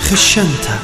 خشنتها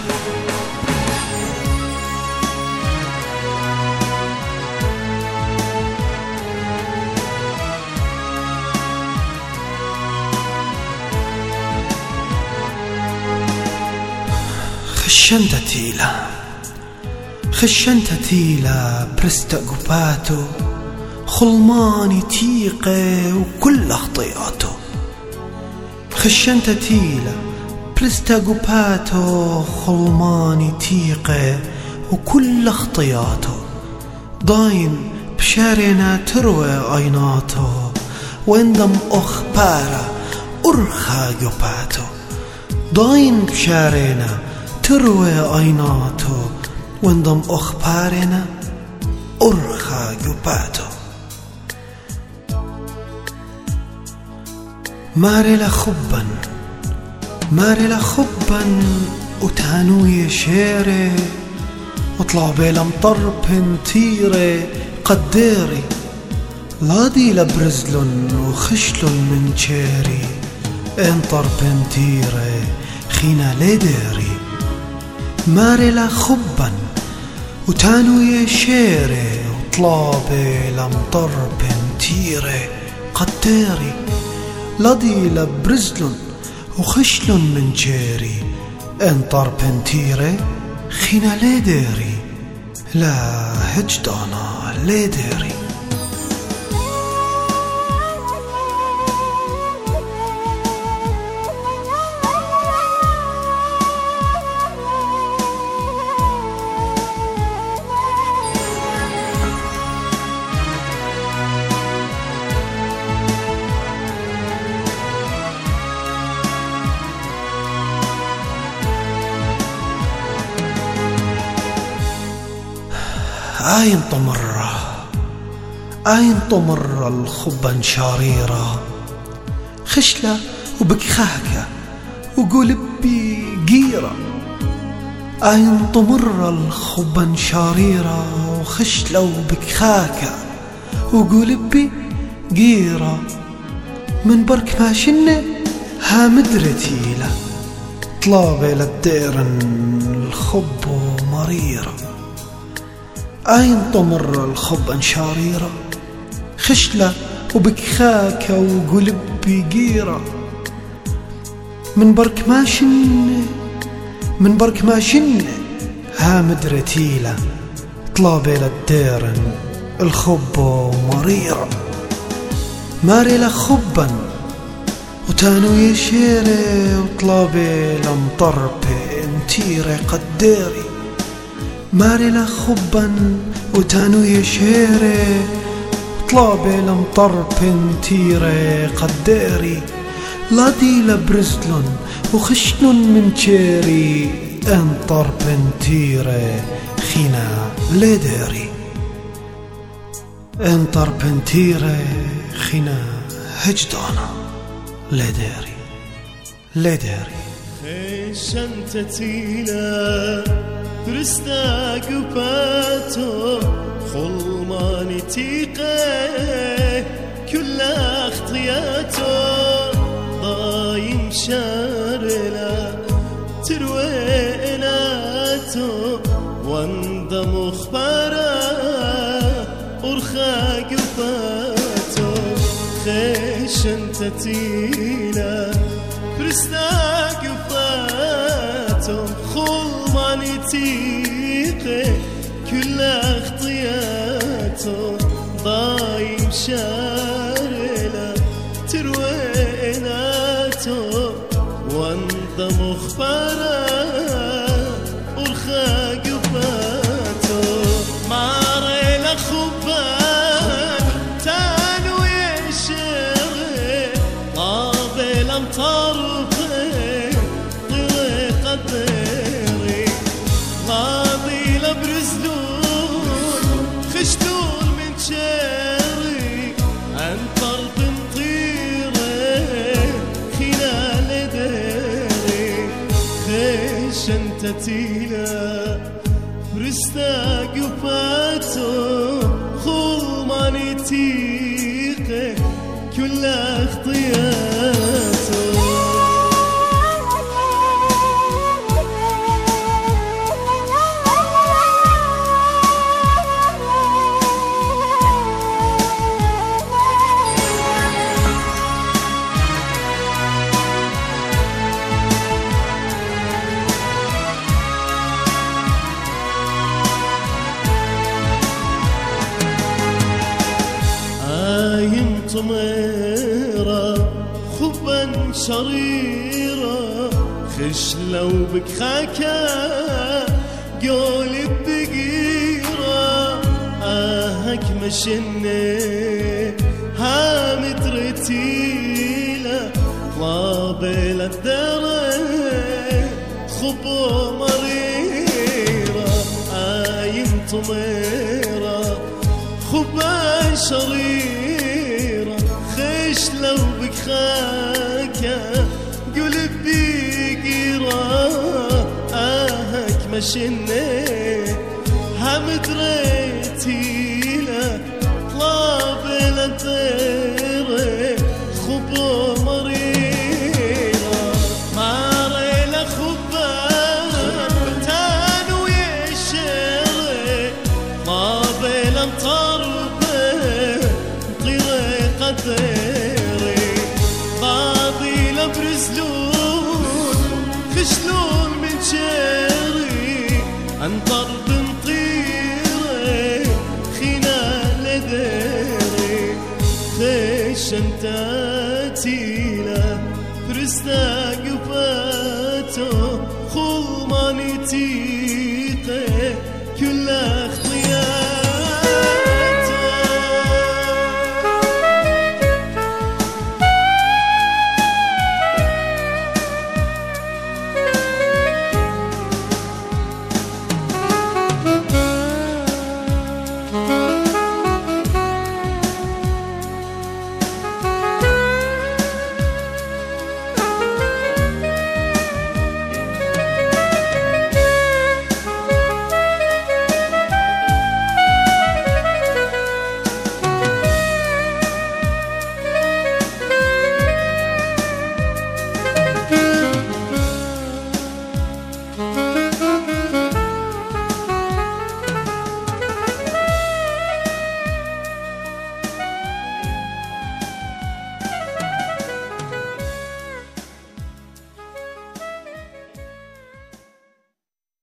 خشنت تيلا برست قباتو خلماني تيقي وكل اخطياته خشنت تيلا برست قباتو خلماني تيقي وكل اخطياته ضاين بشارنا تروي عيناته واندم اخباره ارخى قباتو ضاين بشارنا تروي عيناته واندم أخبارنا أرخى قباتو ماري لخبا وتانوي شيري اطلع بالمطر بنتيري قديري لادي لبرزلن وخشلن من شيري انطر بنتيري خينا ليديري ماري لخبا وتانوي شيري وطلابي لمطر بنتيري قديري لدي لبرزلن وخشلن من جيري انطر بنتيري خينا ليديري لا هجدانا ليديري آين طمرة الخبا شاريرة خشلة وبكخاكة وقلبي قيرة آين طمرة الخبا شاريرة وخشلة وبكخاكة وقلبي قيرة من برك ماشنة ها مدرتيلة طلابي للديرن الخب ومريرة آين طمر الخب شاريرة خشلة وبكخاكة وقلبي قيرة من برك ماشنة ها مدرتيلة طلابي للديرن الخب ومريرة ماري لخبا وتانوي شيري وطلابي لمطر بنتيري قديري ماري لخبا وتانوي شيري وطلابي لمطر بنتيري قديري لادي لبرزلن وخشلن من شيري انطر بنتيري خينا ليديري انطر بنتيري خينا هجدانا ليديري خشنت تيلا برستا قباتو خلماني تيقي كل اخطياتو ضايم شارلا تروي اناتو واندم اخبارا ارخى قباتو خشنت تيلا برستا قباتو خلماني تيقي كل اخطياته ضايم شارلا ترويناته وانضم اخباره ارخى قباته ماري لخبان تانوي شيري طابي لمطر طيري قديري غاضي لبرزلون خشلون من شيري انطر بنطيري خلال ديري خشنت تيلا برستا قباتو خلماني تيقي كل اخطياته طميرة خبا شريرة خشلة وبكخاكة قولي بقيرة آهك مشني هامت رتيلة طلابل الدري خبو مريرة آيم طميرة خبا شريرة خشلة وبكخاكة قلب بقيرة آهك مشني همد ريتيلة طلابل الدري خبو مريرة ماريلة خبان بتان ويشري طلابل انطربه طريقة ديري باضيلة برزلون خشلون من شيري انطر بنطيري خنال ديري خيش انت تيلة فرستا قفا